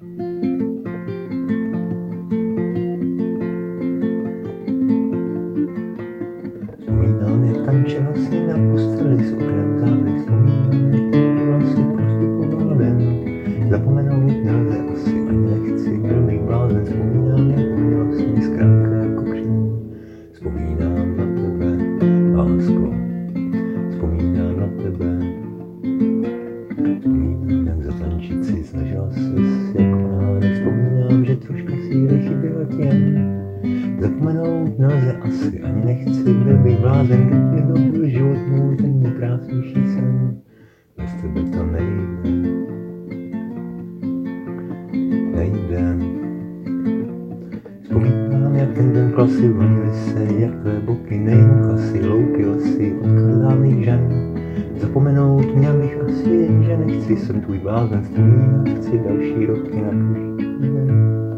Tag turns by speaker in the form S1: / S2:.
S1: Vzpomínám, jak tančila si na posteli s oknem zády. Vzpomínám, jak tančila si prostupovala ven. Zapomenout nelze asi, ani nechci, byl bych blázen. Vzpomínám, jak uměla si mi zkrátka jako křen. Vzpomínám na tebe, lásko. Vzpomínám na tebe. Vzpomínám, jak zatančit si, snažila ses jako náhle. Vzpomínám, že troška síly chyběla těm. Zapomenout nelze asi, ani nechci, byl bych blázen, kdyby to byl život můj, ten nejkrásnější sen. Bez tebe to nejde. Vzpomínám, jak ten den klasy vonily se, jak tvé boky, nejen klasy, louky, lesy, odkaz dávných žen. Zapomenout měl bych asi, jenže nechci, jsem tvůj blázen, vzpomínat chci další roky na každý den.